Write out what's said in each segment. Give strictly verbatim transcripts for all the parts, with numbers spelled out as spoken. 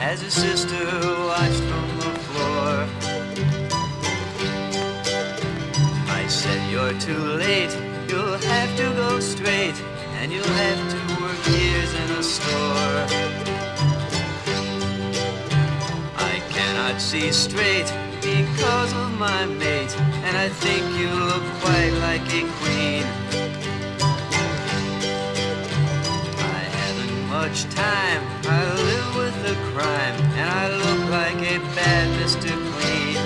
as his sister watched from the floor. I said, you're too late, you'll have to go straight, and you'll have to work years in a store. I cannot see straight because of my mate, and I think you look quite like a queen. I haven't much time, I live with the crime, and I look like a bad Mister Clean.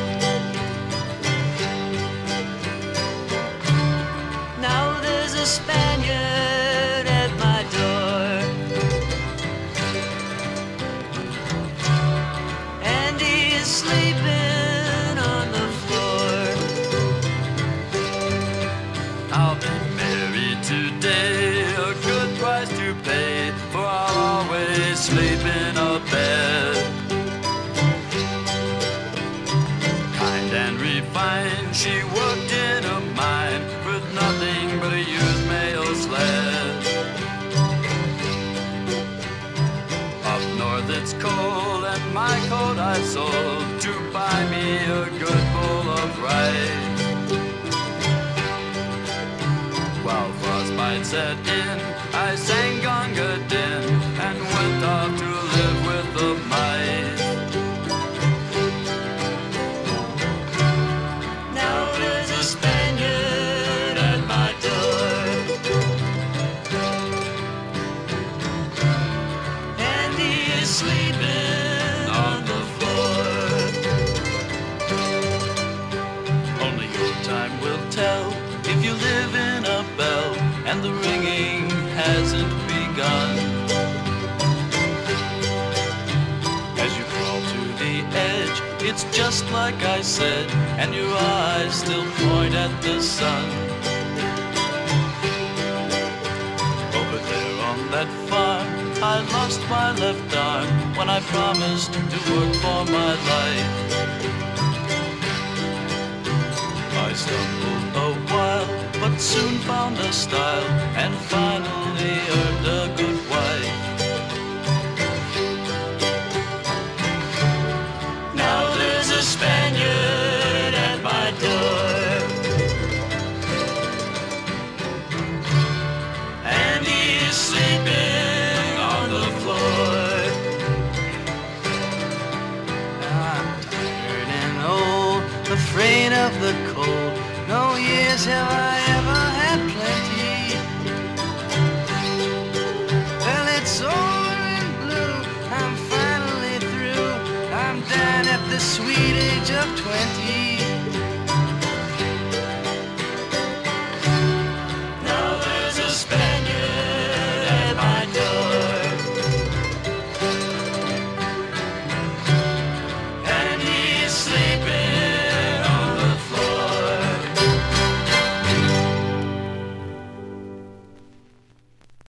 Now there's a Spaniard at my door, and he's sleeping on the floor. I'll be married today, a good price to pay, for I'll always sleep in a bed. Kind and refined, she worked in a mine with nothing but a used mail sled. Up north it's cold, and my coat I sold to buy me a good bowl of rice. While frostbite set in, I sang Gonga Din and went off to live with the mice. Now there's a Spaniard at my door, and he is sleeping on the floor. Only your time will tell if you live in a bell and the ringing hasn't begun. As you crawl to the edge, it's just like I said, and your eyes still point at the sun. Over there on that farm, I lost my left arm when I promised to work for my life. I stumbled a while, but soon found a style, and finally earned a good wife. Now there's a Spaniard at my door, and he's sleeping on the floor. I'm tired and old, afraid of the cold. No years have